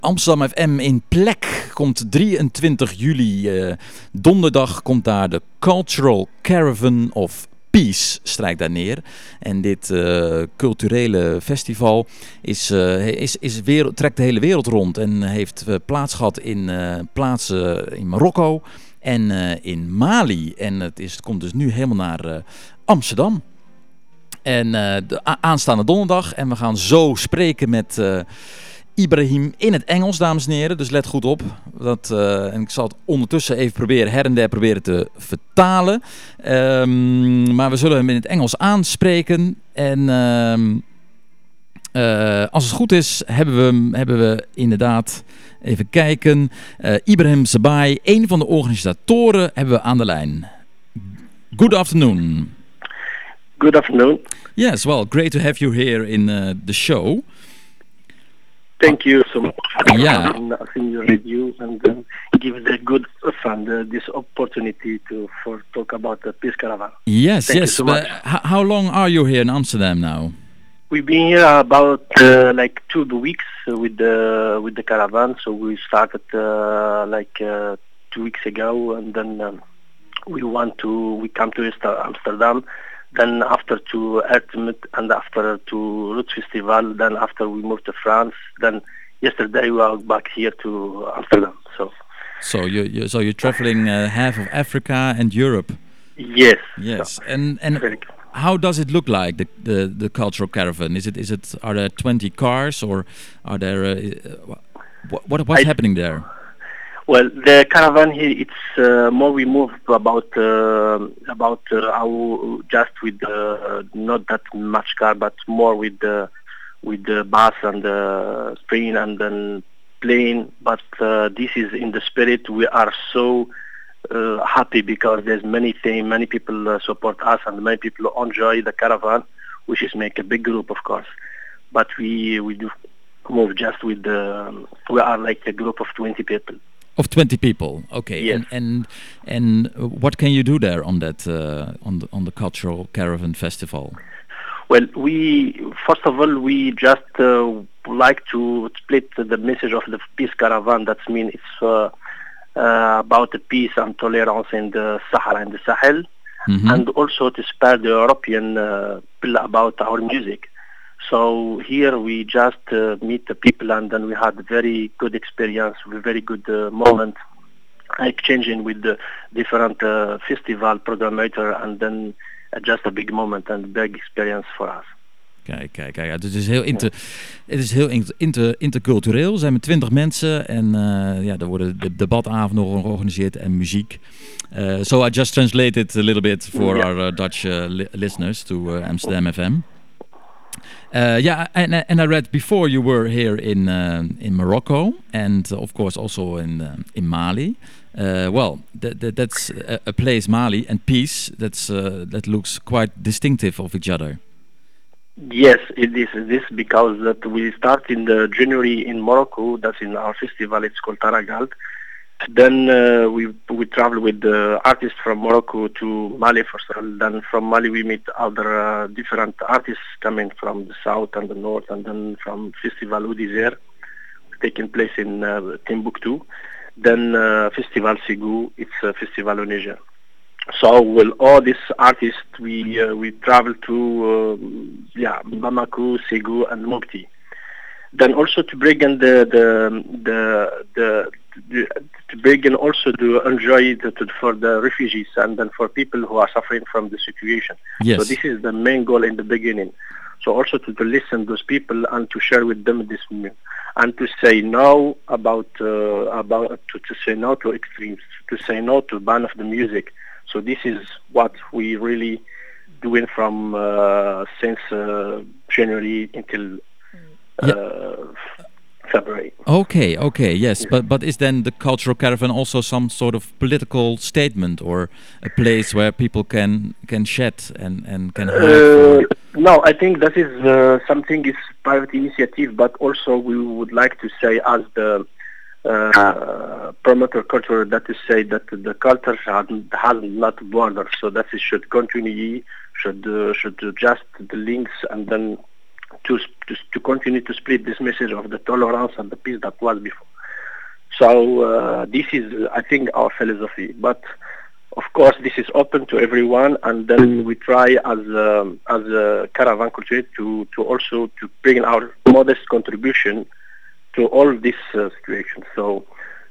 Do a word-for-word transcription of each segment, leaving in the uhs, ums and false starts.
Amsterdam F M in Plek komt drieëntwintig juli. Uh, donderdag komt daar de Cultural Caravan of Peace strijkt daar neer. En dit uh, culturele festival is, uh, is, is wereld, trekt de hele wereld rond. En heeft uh, plaats gehad in uh, plaatsen in Marokko en uh, in Mali. En het, is, het komt dus nu helemaal naar uh, Amsterdam. En uh, de a- aanstaande donderdag. En we gaan zo spreken met uh, Ibrahim in het Engels, dames en heren. Dus let goed op. Dat, uh, en ik zal het ondertussen even proberen, her en der proberen te vertalen. Um, maar we zullen hem in het Engels aanspreken. En um, uh, als het goed is, hebben we, hem, hebben we inderdaad, even kijken, uh, Ibrahim Zabai, een van de organisatoren, hebben we aan de lijn. Good afternoon. Good afternoon. Yes, well, great to have you here in uh, the show. Thank you so much for Yeah. having us in your review and uh, give the good fund uh, this opportunity to for talk about the Peace Caravan. Yes, Thank yes. you so But much. h- how long are you here in Amsterdam now? We've been here about uh, like two weeks uh, with the with the caravan. So we started uh, like uh, two weeks ago, and then um, we want to we come to Amsterdam. Then after to Ertmet, and after to Roots Festival, then after we moved to France. Then yesterday we are back here to Amsterdam. So, So you, you so you're traveling uh, half of Africa and Europe. yes. Yes, So, and and very good. how does it look like the, the the cultural caravan? Is it is it are there twenty cars or are there uh, what, what what's I- happening there? Well, the caravan here, it's uh, more we move about uh, about uh, how just with uh, not that much car, but more with the with the bus and the train and then plane. But uh, this is in the spirit. We are so uh, happy because there's many things, many people uh, support us and many people enjoy the caravan, which is make a big group, of course. But we we do move just with the. We are like a group of twenty people. Of twenty people, okay. Yes. And, and and what can you do there on that uh, on the on the cultural caravan festival? Well, we first of all we just uh, like to split the message of the peace caravan. That means it's uh, uh, about the peace and tolerance in the Sahara and the Sahel, Mhm. and also to spare the European uh, people about our music. So here we just uh, meet the people, and then we had a very good experience, a very good uh, moment, exchanging with the different uh, festival programmator, and then uh, just a big moment and big experience for us. Kijk, kijk, kijk. Het is heel, inter, het is heel inter, inter, intercultureel. We zijn met twintig mensen en uh, ja, er worden de debatavonden georganiseerd en muziek. Uh, so I just translated a little bit for Yeah. our uh, Dutch uh, li- listeners to uh, Amsterdam F M. Uh, yeah, and, and I read before you were here in uh, in Morocco and uh, of course also in uh, in Mali. Uh, well, that, that, that's a, a place, Mali and peace. That's uh, that looks quite distinctive of each other. Yes, it is this because that we start in the January in Morocco. That's in our festival. It's called Taragalt. Then uh, we we travel with the artists from Morocco to Mali first of all. Then from Mali we meet other uh, different artists coming from the south and the north, and then from Festival Oudizer taking place in uh, Timbuktu. Then uh, Festival Ségou, it's a festival in Niger. So with all these artists we uh, we travel to um, yeah Bamako, Ségou, and Mopti. Then also to bring in the the the, the, the to bring in also to enjoy the, to, for the refugees and then for people who are suffering from the situation. Yes. So this is the main goal in the beginning. So also to, to listen to those people and to share with them this moment and to say no about uh, about to, to say no to extremes, to say no to ban of the music. So this is what we really doing from uh, since uh, January until uh, February. Okay, okay, yes, but but is then the cultural caravan also some sort of political statement or a place where people can can shed and and can hide Uh, for? no, I think that is uh, something is private initiative, but also we would like to say as the uh, promoter culture, that is say that the culture has, has not borders, so that it should continue, should uh, should adjust the links and then to, to to continue to spread this message of the tolerance and the peace that was before. So uh, this is, I think, our philosophy. But of course, this is open to everyone, and then we try as a, as a caravan culture to, to also to bring our modest contribution to all these uh, situations. So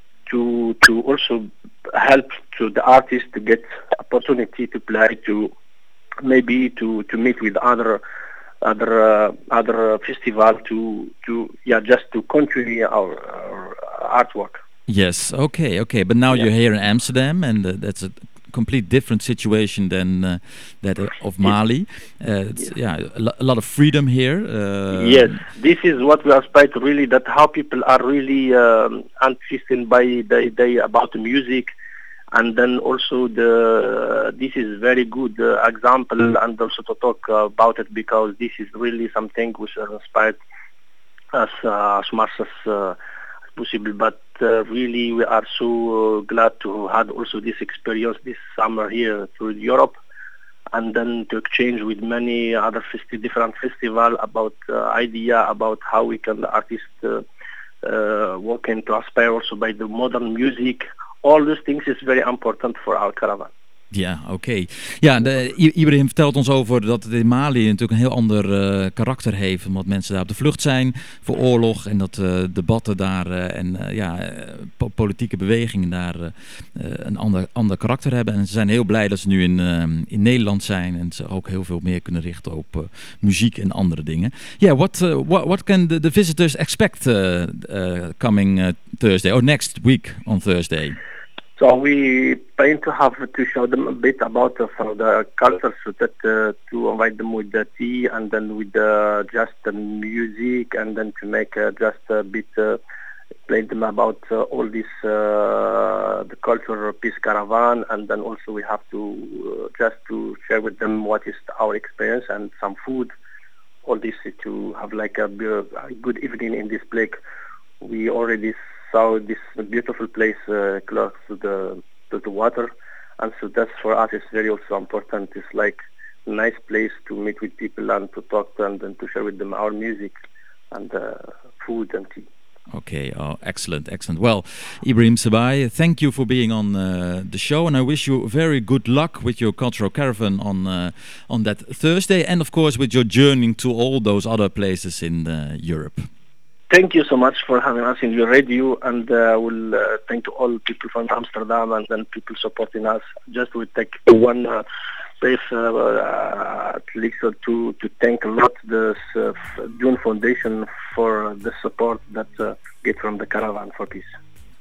to to also help to the artists to get opportunity to play, to maybe to, to meet with other other uh, other festival, to to yeah just to continue our, our artwork. Yes, okay, okay. But now Yeah. you're here in Amsterdam, and uh, that's a complete different situation than uh, that uh, of Mali. Uh, it's, Yes. yeah, a, lo- a lot of freedom here. Uh, Yes, this is what we aspire to, really, that how people are really um, interested by the idea about the music, and then also the this is very good uh, example, and also to talk uh, about it, because this is really something which are inspired as uh, as much as uh, possible. But uh, really, we are so uh, glad to have also this experience this summer here through Europe, and then to exchange with many other festi- different festival about uh, idea about how we can, the artists, uh, uh, working to aspire also by the modern music. All these things is very important for our caravan. Ja, oké. Ja, de, I- Ibrahim vertelt ons over dat het in Mali natuurlijk een heel ander uh, karakter heeft. Omdat mensen daar op de vlucht zijn voor oorlog. En dat uh, debatten daar uh, en uh, ja, uh, po- politieke bewegingen daar uh, uh, een ander, ander karakter hebben. En ze zijn heel blij dat ze nu in, uh, in Nederland zijn. En ze ook heel veel meer kunnen richten op uh, muziek en andere dingen. Yeah, what, uh, what, what can the, the visitors expect uh, uh, coming uh, Thursday? Or next week on Thursday? So we plan to have to show them a bit about uh, from the culture, so that uh, to invite them with the tea, and then with the, just the music, and then to make uh, just a bit uh, explain them about uh, all this uh, the culture of Peace Caravan, and then also we have to uh, just to share with them what is our experience and some food. All this to have like a, a good evening in this place. We already saw this beautiful place uh, close to the to the water, and so that's for us is very also important. It's like a nice place to meet with people and to talk to them and to share with them our music and uh, food and tea. Okay, oh, excellent, excellent. Well, Ibrahim Sabai, thank you for being on uh, the show, and I wish you very good luck with your cultural caravan on uh, on that Thursday, and of course with your journey to all those other places in uh, Europe. Thank you so much for having us in your radio, and uh, we'll uh, thank to all people from Amsterdam and then people supporting us. Just we take one uh, place uh, uh, at least to to thank a lot the uh, Dune Foundation for the support that uh, get from the Caravan for Peace.